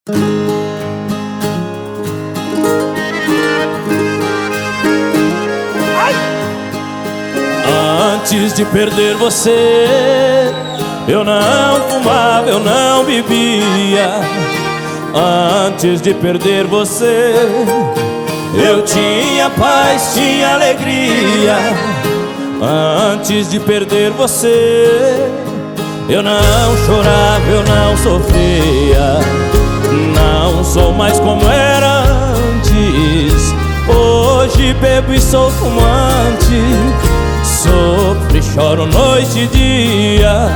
Antes de perder você, eu não fumava, eu não bebia. Antes de perder você, eu tinha paz, tinha alegria. Antes de perder você, eu não chorava, eu não sofria. Não sou mais como era antes. Hoje bebo e sou fumante. Sofro e choro noite e dia.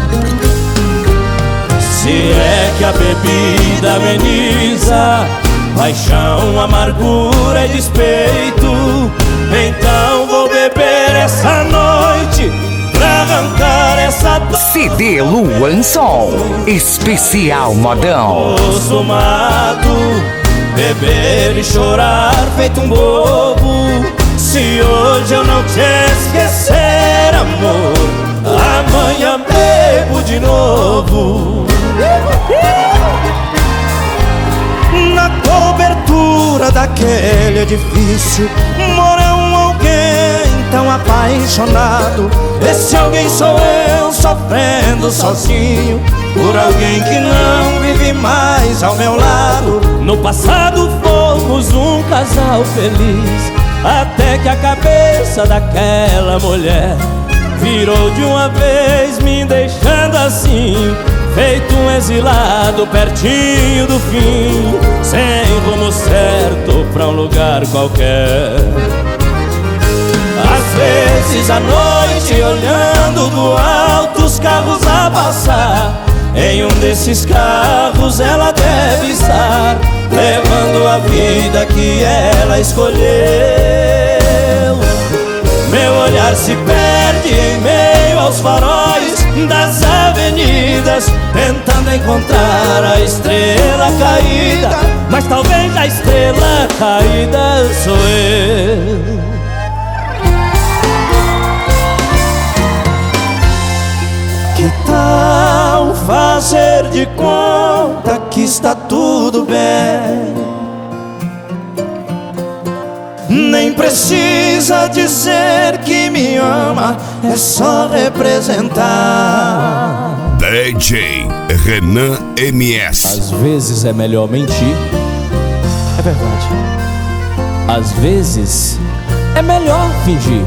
Se é que a bebida ameniza paixão, amargura e despeito, então vou beber essa noite pra arrancar essa dor. CD Luan Sol, especial modão. Acostumado, beber e chorar feito um bobo. Se hoje eu não te esquecer, amor, amanhã bebo de novo. Na cobertura daquele edifício mora alguém tão apaixonado. Esse alguém sou eu, sofrendo sozinho por alguém que não vive mais ao meu lado. No passado fomos um casal feliz, até que a cabeça daquela mulher virou de uma vez, me deixando assim, feito um exilado pertinho do fim, sem rumo certo pra um lugar qualquer. Às vezes à noite, olhando do alto os carros a passar, em um desses carros ela deve estar, levando a vida que ela escolheu. Meu olhar se perde em meio aos faróis das avenidas, tentando encontrar a estrela caída, mas talvez a estrela caída sou eu. Que tal fazer de conta que está tudo bem? Nem precisa dizer que me ama, é só representar. DJ Renan MS. Às vezes é melhor mentir, é verdade. Às vezes é melhor fingir.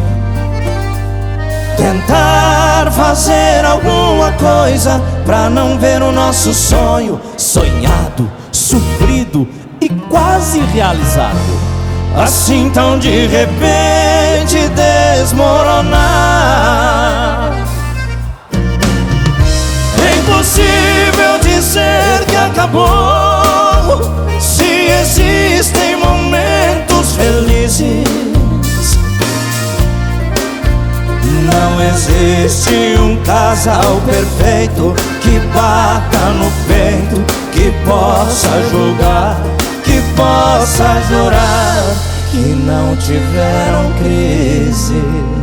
Tentar fazer alguma coisa pra não ver o nosso sonho sonhado, sofrido e quase realizado, assim tão de repente desmoronar. É impossível dizer que acabou, se existem momentos felizes. Não existe um casal perfeito que bata no peito, que possa julgar, que possa jurar que não tiveram crise.